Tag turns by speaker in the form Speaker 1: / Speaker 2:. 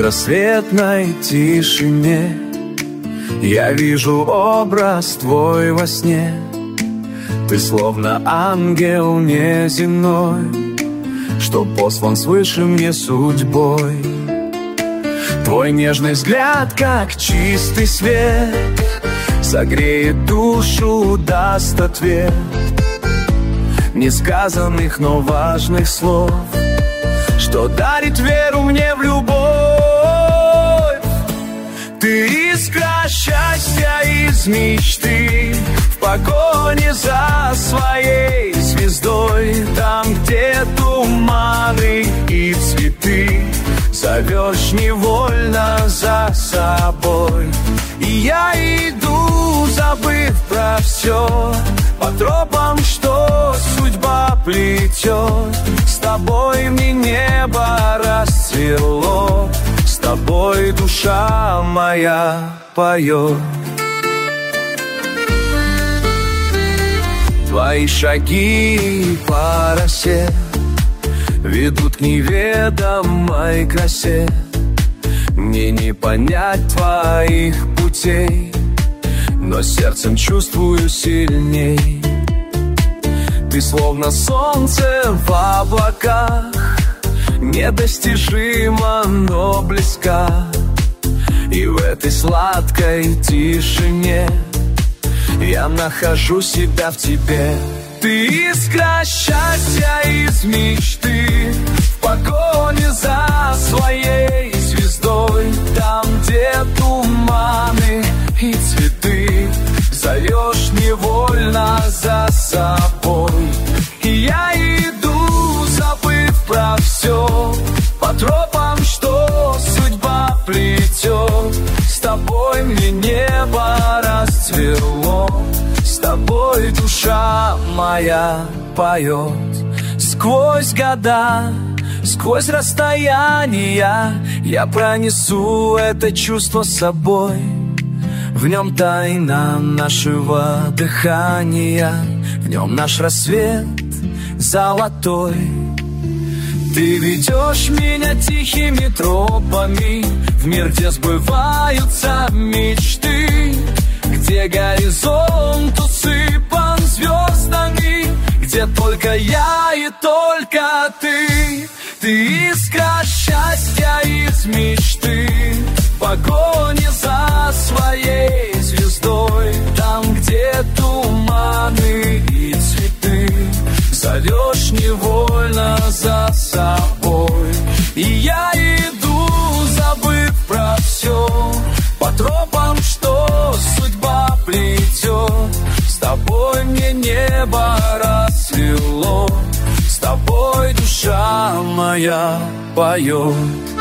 Speaker 1: предрассветной тишине я вижу образ твой во сне. Ты словно ангел неземной, что послан свыше мне судьбой. Твой нежный взгляд, как чистый свет, согреет душу, даст ответ несказанных, но важных слов, что дарит веру мне в любовь. Ты искра счастья из мечты, в погоне за своей звездой. Там, где туманы и цветы, зовешь невольно за собой. И я иду, забыв про все, по тропам, что судьба плетет. С тобой мне небо расцвело, с тобой душа моя поет. Твои шаги по росе ведут к неведомой красе. Мне не понять твоих путей, но сердцем чувствую сильней. Ты словно солнце в облаках, недостижима, но близка. И в этой сладкой тишине я нахожу себя в тебе. Ты искра счастья из мечты, в погоне за своей звездой. Там, где туманы и цветы, зовешь невольно за собой. И я иду, забыв про все, по тропам, что судьба плетет. С тобой мне небо расцвело, с тобой душа моя поет. Сквозь года, сквозь расстояния я пронесу это чувство с собой. В нем тайна нашего дыхания, в нем наш рассвет золотой. Ты ведешь меня тихими тропами в мир, где сбываются мечты, где горизонт усыпан звездами, где только я и только ты. Ты искра счастья из мечты, в погоне за своей звездой. Там, где туманы и цветы, зовешь невольно за собой. И я иду, забыв про все, по тропам, что судьба плетет. С тобой мне небо расцвело, с тобой душа моя поет.